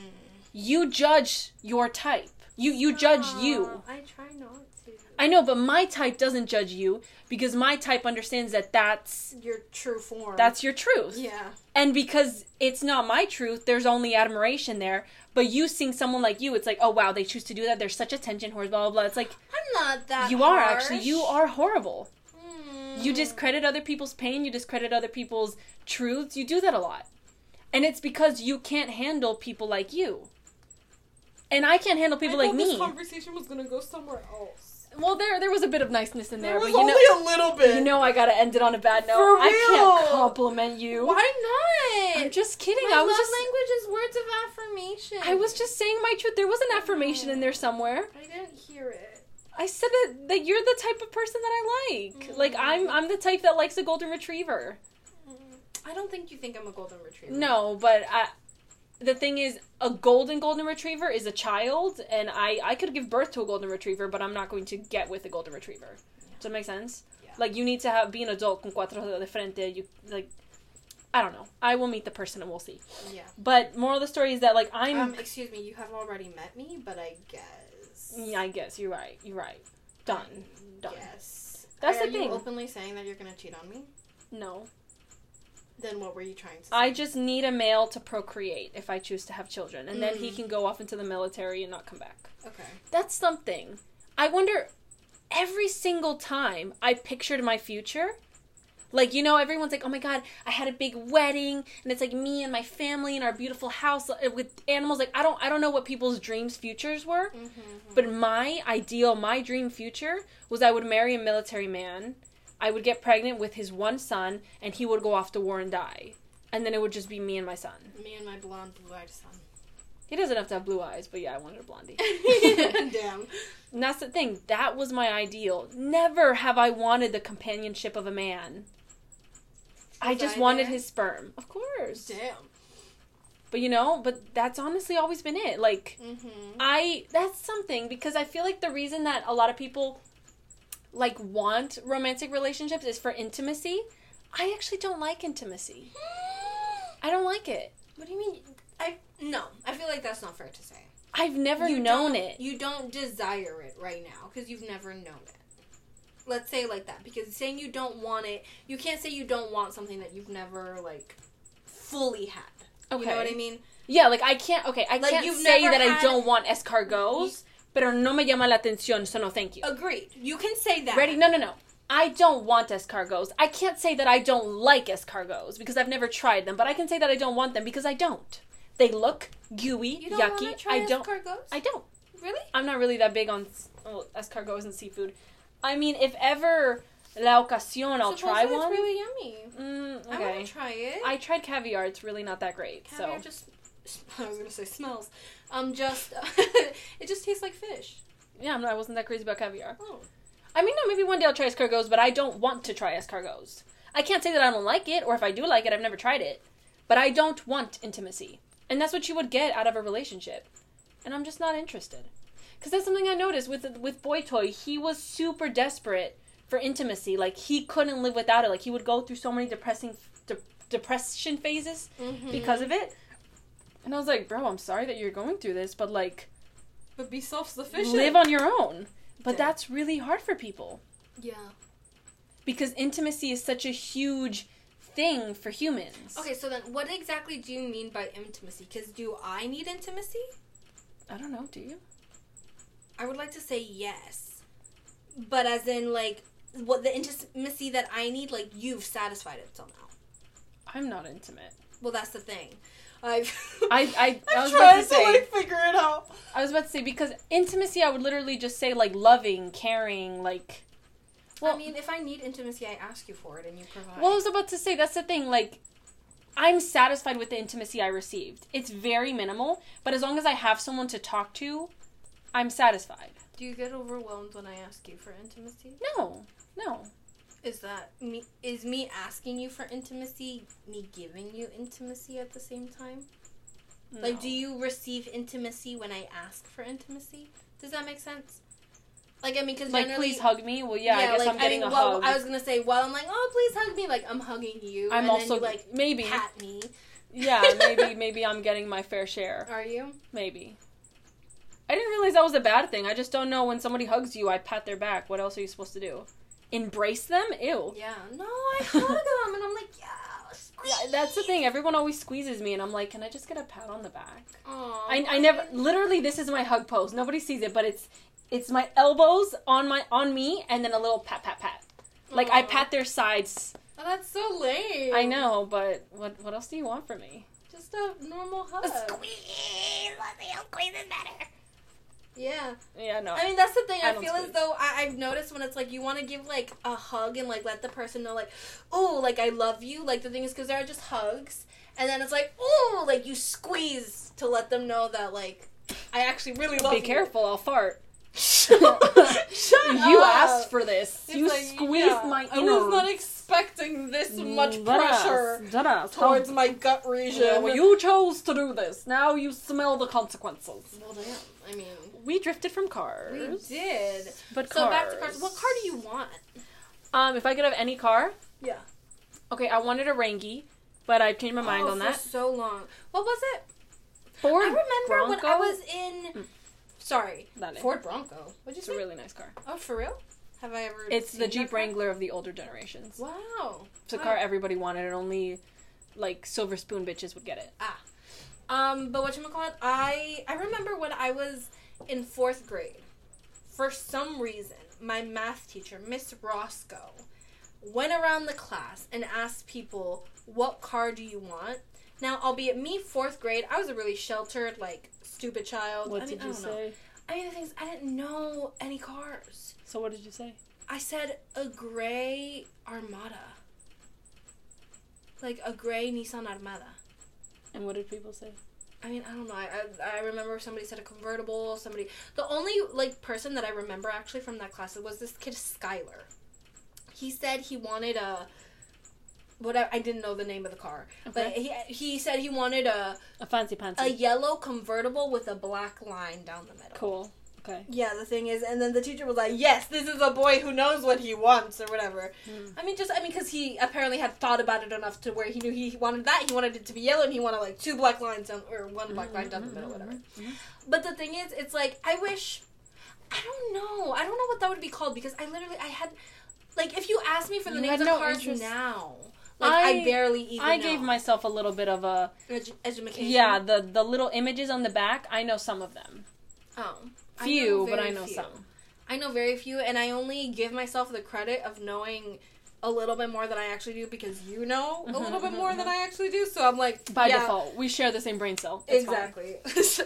You judge your type. You judge you. I try not to. I know, but my type doesn't judge you because my type understands that that's Your true form. That's your truth. Yeah. And because it's not my truth, there's only admiration there. But you seeing someone like you, it's like, oh wow, they choose to do that. They're such attention whores, blah, blah, blah. It's like, I'm not that you harsh. are actually. You are horrible. You discredit other people's pain. You discredit other people's truths. You do that a lot. And it's because you can't handle people like you. And I can't handle people like me. This conversation was gonna go somewhere else. Well, there was a bit of niceness in there, There but was you know, only a little bit. you know, I gotta end it on a bad note. For I can't real. compliment you. Why not? I'm just kidding. My I was love just language is words of affirmation. I was just saying my truth. There was an affirmation in there somewhere. I didn't hear it. I said that you're the type of person that I like. Like I'm the type that likes a golden retriever. I don't think you think I'm a golden retriever. No, but the thing is, a golden retriever is a child, and I could give birth to a golden retriever, but I'm not going to get with a golden retriever. Yeah. Does that make sense? Yeah. Like, you need to be an adult con cuatro de frente. You, like, I don't know. I will meet the person and we'll see. Yeah. But moral of the story is that, like, I'm... excuse me, you have already met me, but I guess... Yeah, I guess. You're right. Done. Yes. That's Are the thing. you openly saying that you're gonna cheat on me? No. Then what were you trying to say? I just need a male to procreate if I choose to have children. And then he can go off into the military and not come back. Okay. That's something. I wonder, every single time I pictured my future, like, you know, everyone's like, oh my god, I had a big wedding, and it's like me and my family in our beautiful house with animals. Like, I don't know what people's dreams futures were, but my ideal, my dream future was I would marry a military man, I would get pregnant with his one son, and he would go off to war and die. And then it would just be me and my son. Me and my blonde, blue-eyed son. He doesn't have to have blue eyes, but yeah, I wanted a blondie. Damn. And that's the thing. That was my ideal. Never have I wanted the companionship of a man. I just wanted his sperm. Of course. Damn. But you know, that's honestly always been it. Like, that's something, because I feel like the reason that a lot of people, like, want romantic relationships is for intimacy. I actually don't like intimacy. I don't like it. What do you mean? No, I feel like that's not fair to say. I've never known it. You don't desire it right now because you've never known it. Let's say it like that, because saying you don't want it, you can't say you don't want something that you've never, like, fully had. Okay. You know what I mean? Yeah, like, I can't say that I don't want escargots, pero no me llama la atención, so no thank you. Agreed. You can say that. Ready? No. I don't want escargots. I can't say that I don't like escargots, because I've never tried them, but I can say that I don't want them, because I don't. They look gooey, You don't yucky. want to try escargots? I don't. Really? I'm not really that big on escargots and seafood. I mean, if ever la ocasión, I'll try one. It's really yummy. Okay. I want to try it. I tried caviar. It's really not that great. Caviar just... I was going to say smells. It just tastes like fish. Yeah, I wasn't that crazy about caviar. Oh. I mean, no, maybe one day I'll try escargots, but I don't want to try escargots. I can't say that I don't like it, or if I do like it, I've never tried it. But I don't want intimacy. And that's what you would get out of a relationship. And I'm just not interested. Because that's something I noticed with Boy Toy. He was super desperate for intimacy. Like, he couldn't live without it. Like, he would go through so many depression phases because of it. And I was like, bro, I'm sorry that you're going through this, but, like... But be self-sufficient. Live on your own. But that's really hard for people. Yeah. Because intimacy is such a huge thing for humans. Okay, so then what exactly do you mean by intimacy? Because do I need intimacy? I don't know, do you? I would like to say yes. But as in, like, what the intimacy that I need, like, you've satisfied it somehow. I'm not intimate. Well, that's the thing. I was trying about to say, like, figure it out. I was about to say, because intimacy, I would literally just say, like, loving, caring, like I mean, if I need intimacy, I ask you for it, and you provide. Well, I was about to say, that's the thing, like, I'm satisfied with the intimacy I received. It's very minimal, but as long as I have someone to talk to, I'm satisfied. Do you get overwhelmed when I ask you for intimacy? No. Is me asking you for intimacy, me giving you intimacy at the same time? No. Like, do you receive intimacy when I ask for intimacy? Does that make sense? Like, I mean, because like, please hug me? Well, yeah, I guess like, I'm getting a hug. I was going to say, I'm like, oh, please hug me, like, I'm hugging you. I'm and also, then you, like, maybe. pat me. Yeah, maybe I'm getting my fair share. Are you? Maybe. I didn't realize that was a bad thing. I just don't know, when somebody hugs you, I pat their back. What else are you supposed to do? Embrace them? Ew. Yeah. No, I hug them, and I'm like, yeah. Yeah, that's the thing. Everyone always squeezes me, and I'm like, can I just get a pat on the back? Aww, I never, literally, this is my hug pose. Nobody sees it, but it's my elbows on me, and then a little pat. Like, I pat their sides. Oh, that's so lame. I know, but what else do you want from me? Just a normal hug. A squeeze. A squeeze is better. Yeah. Yeah, no. I mean, that's the thing. I feel squeeze. as though I've noticed when it's like you want to give like a hug and like let the person know like, oh, like I love you. Like the thing is because there are just hugs, and then it's like, oh, like you squeeze to let them know that like I actually really love you. Be careful, I'll fart. Shut You up. asked for this. It's you like, squeezed my I inner. was not expecting this much pressure towards my gut region. Yeah, well, you chose to do this. Now you smell the consequences. Well, damn. I mean, we drifted from cars. We did. But so back to cars. What car do you want? If I could have any car? Yeah. Okay, I wanted a Rangy, but I changed my mind on that. For so long. What was it? Ford I remember Bronco? when I was in... Sorry. Dale. Ford Bronco. What'd you say? It's a really nice car. Oh, for real? Have I ever It's seen the Jeep that car? Wrangler of the older generations. Wow. It's a car everybody wanted, and only, like, silver spoon bitches would get it. But whatchamacallit, I remember when I was in 4th grade, for some reason, my math teacher, Miss Roscoe, went around the class and asked people, what car do you want? Now, albeit me, 4th grade, I was a really sheltered, like, stupid child. What did you say? I mean, the thing is, I didn't know any cars. So what did you say? I said a gray Armada. Like, a gray Nissan Armada. And what did people say? I mean, I don't know. I remember somebody said a convertible, somebody... The only, like, person that I remember, actually, from that class was this kid, Skylar. He said he wanted a... I didn't know the name of the car. Okay. But he said he wanted a fancy pantsy. A yellow convertible with a black line down the middle. Cool. Okay. Yeah, the thing is, and then the teacher was like, yes, this is a boy who knows what he wants, or whatever. I mean, because he apparently had thought about it enough to where he knew he wanted that. He wanted it to be yellow, and he wanted, like, 2 black lines down, or 1 black line down the middle, whatever. But the thing is, it's like, I don't know what that would be called, because I had, like, if you asked me for the names of cars now... Like, I barely even know. gave myself a little bit of a... Education? Yeah, the little images on the back, I know some of them. Oh. Few, but I know some. I know very few, and I only give myself the credit of knowing a little bit more than I actually do because you know a little bit more than I actually do, so I'm like... By default, we share the same brain cell. It's exactly.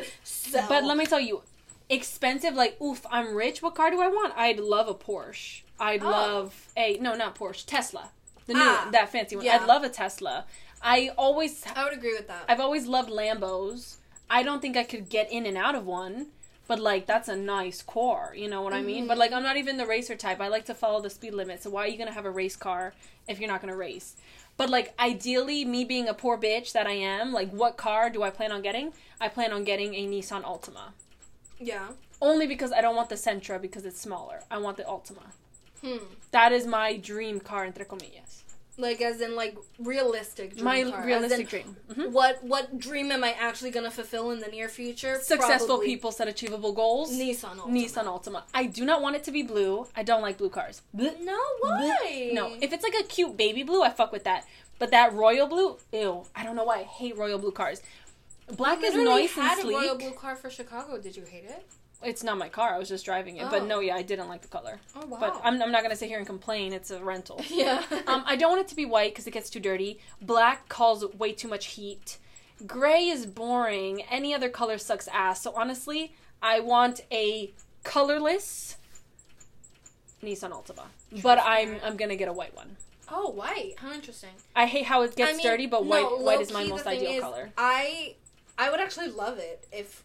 But let me tell you, expensive, like, oof, I'm rich, what car do I want? I'd love a Porsche. I'd love no, not Porsche, Tesla. The new one, that fancy one. Yeah. I'd love a Tesla. I would agree with that. I've always loved Lambos. I don't think I could get in and out of one, but, like, that's a nice car. You know what I mean? But, like, I'm not even the racer type. I like to follow the speed limit. So why are you going to have a race car if you're not going to race? But, like, ideally, me being a poor bitch that I am, like, what car do I plan on getting? I plan on getting a Nissan Altima. Yeah. Only because I don't want the Sentra because it's smaller. I want the Altima. That is my dream car, entre comillas. Like, as in, like, realistic dream my car. realistic dream. What dream am I actually going to fulfill in the near future? Successful people set achievable goals. Nissan Altima. Nissan Altima. I do not want it to be blue. I don't like blue cars. No, why? No. If it's like a cute baby blue, I fuck with that. But that royal blue, ew. I don't know why. I hate royal blue cars. Black is nice and sleek. You had a royal blue car for Chicago. Did you hate it? It's not my car. I was just driving it. But no, yeah, I didn't like the color. Oh, wow. But I'm not going to sit here and complain. It's a rental. Yeah. I don't want it to be white because it gets too dirty. Black calls way too much heat. Gray is boring. Any other color sucks ass. So honestly, I want a colorless Nissan Altima. But I'm gonna get a white one. Oh, white. How interesting. I hate how it gets dirty, but white is my most ideal color. I would actually love it if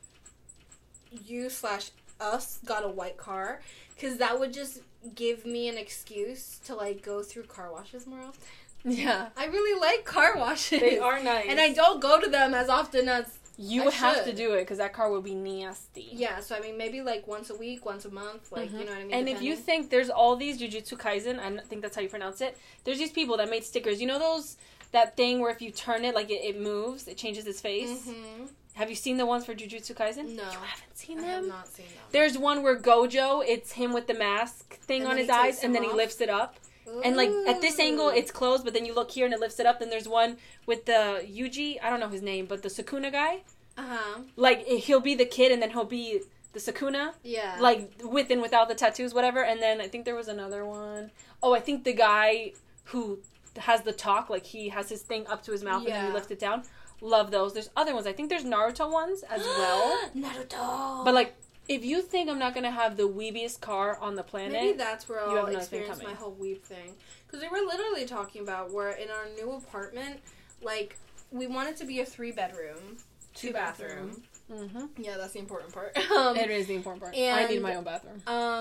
you/us got a white car, because that would just give me an excuse to, like, go through car washes more often. Yeah. I really like car washes. They are nice. And I don't go to them as often as you have to do it, because that car will be nasty. Yeah, so I mean, maybe like once a week, once a month, like, you know what I mean? And if you think there's all these Jujutsu Kaisen, I think that's how you pronounce it, there's these people that made stickers. You know that thing where if you turn it, like, it moves, it changes its face? Mm-hmm. Have you seen the ones for Jujutsu Kaisen? No. You haven't seen them? I have not seen them. There's one where Gojo, it's him with the mask thing on his eyes, and then he lifts it up. Ooh. And, like, at this angle, it's closed, but then you look here and it lifts it up. Then there's one with the Yuji, I don't know his name, but the Sukuna guy. Uh-huh. Like, he'll be the kid, and then he'll be the Sukuna. Yeah. Like, with and without the tattoos, whatever. And then I think there was another one. Oh, I think the guy who has the talk, like, he has his thing up to his mouth, and then he lifts it down. Love those. There's other ones. I think there's Naruto ones as well. Naruto! But, like, if you think I'm not going to have the weebiest car on the planet... Maybe that's where I'll experience my whole weeb thing. Because we were literally talking about where in our new apartment, like, we want it to be a 3-bedroom, 2-bathroom. Mm-hmm. Yeah, that's the important part. It is the important part. I need my own bathroom.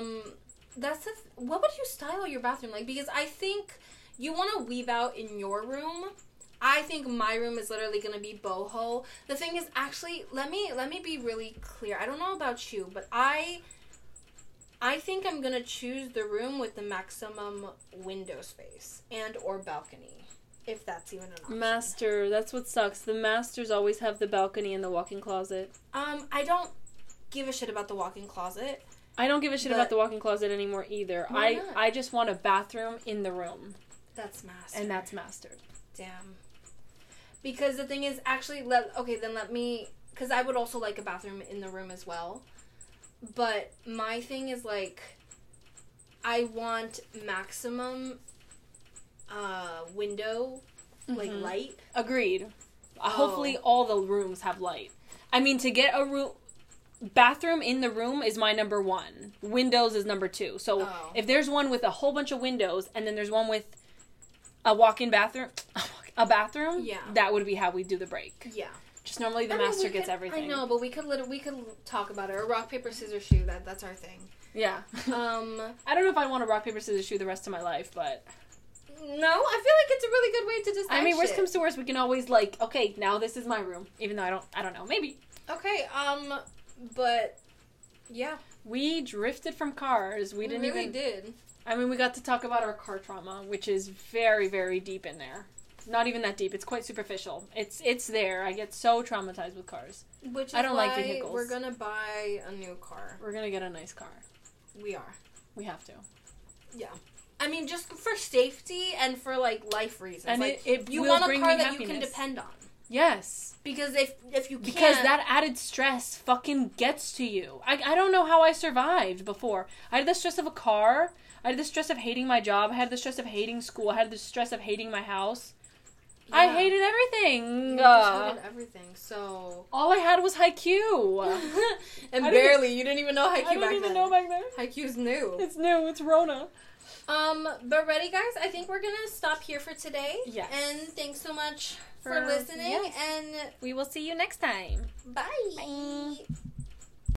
What would you style your bathroom like? Because I think you want to weave out in your room. I think my room is literally going to be boho. The thing is, actually, let me be really clear. I don't know about you, but I think I'm going to choose the room with the maximum window space and or balcony, if that's even an option. Master, that's what sucks. The masters always have the balcony and the walk-in closet. I don't give a shit about the walk-in closet. I don't give a shit about the walk-in closet anymore either. I just want a bathroom in the room. That's mastered. And that's mastered. Damn. Because the thing is, actually, let me... Because I would also like a bathroom in the room as well. But my thing is, like, I want maximum window, like, light. Agreed. Hopefully all the rooms have light. I mean, to get a bathroom in the room is my number 1. Windows is number 2. So if there's one with a whole bunch of windows, and then there's one with a walk-in bathroom... A bathroom? Yeah. That would be how we do the break. Yeah. Just normally the master gets everything. I know, but we could talk about it. Or rock, paper, scissors, shoe. That's our thing. Yeah. I don't know if I want to rock, paper, scissors, shoe the rest of my life, but... No, I feel like it's a really good way to decide. I mean, worst comes to worst, we can always, like, okay, now this is my room. Even though I don't know. Maybe. Okay, but... Yeah. We drifted from cars. We really did. I mean, we got to talk about our car trauma, which is very, very deep in there. Not even that deep. It's quite superficial. It's there. I get so traumatized with cars. Which is I don't like vehicles. We're gonna buy a new car. We're gonna get a nice car. We are. We have to. Yeah. I mean, just for safety and for, like, life reasons. And like, you want a car that happiness. you can depend on. Yes. Because if you can't... Because that added stress fucking gets to you. I don't know how I survived before. I had the stress of a car. I had the stress of hating my job. I had the stress of hating school. I had the stress of hating my house. Yeah. I hated everything. You just hated everything, so... All I had was Haikyuu. And barely. You didn't even know Haikyuu back then. I didn't even know back then. Haikyuu's new. It's new. It's Rona. But ready, guys? I think we're gonna stop here for today. Yes. And thanks so much for listening. Yes. And we will see you next time. Bye. Bye.